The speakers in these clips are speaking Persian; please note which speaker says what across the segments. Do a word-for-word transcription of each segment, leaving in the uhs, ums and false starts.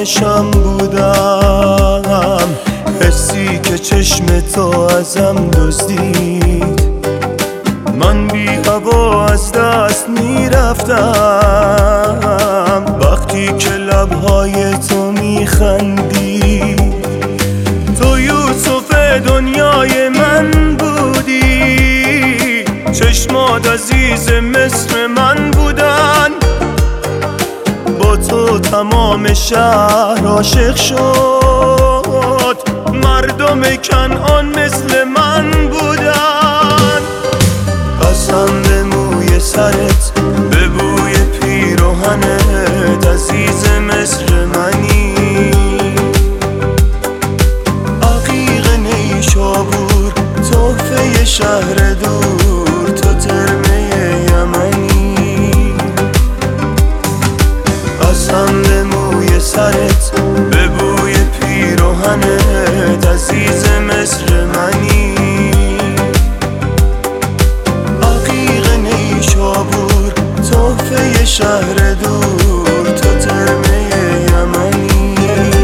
Speaker 1: خواهشم بودم، حسی که چشم تو ازم دزدید. من بی هوا از دست میرفتم وقتی که لبهای تو میخندی. تو یوسف دنیای من بودی، چشمات عزیز مصر من بودن. با تو تمام شهر عاشق شد، مردم کنعان مثل من بودن. قسم به موی سرت، به بوی پیراهنت، عزیز مصر منی. عقیق نیشابور، تحفه شهر دور، تو ترمه یمنی. قسم به موی سرت، به بوی پیراهنت، عزیز مصر منی. عقیق نیشابور، تحفه شهر دور، تو ترمه یمنی.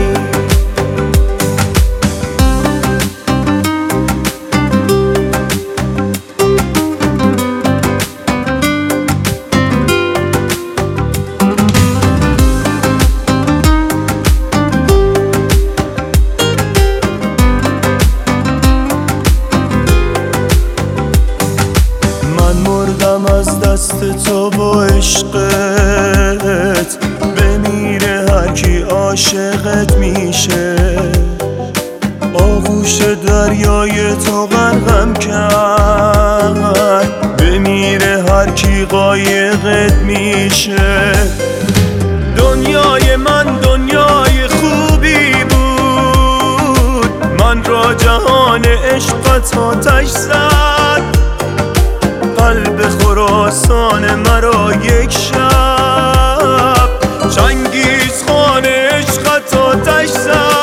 Speaker 1: از دست تو با عشقت، بمیره هر کی عاشقت میشه. آغوش دریای تو غرقم کرد، بمیره هر کی قایقت میشه. دنیای من دنیای خوبی بود، من را جهان عشقت آتش زد. قلب خراسان مرا یک شب، چنگیز خان عشقت آتش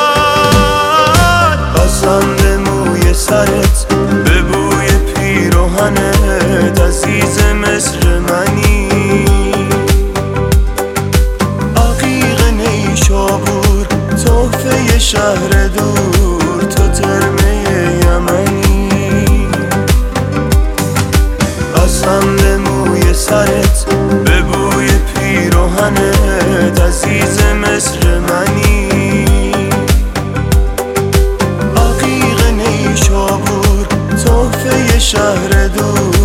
Speaker 1: زد. قسم به موی سرت، به بوی پیراهنت، عزیز مصر منی. عقیق نیشابور، تحفه شهر دور، تو ترمه یمنی. قسم به موی سرت، به بوی پیراهنت، عزیز مصر منی. عقیق نیشابور، تحفه شهر دور.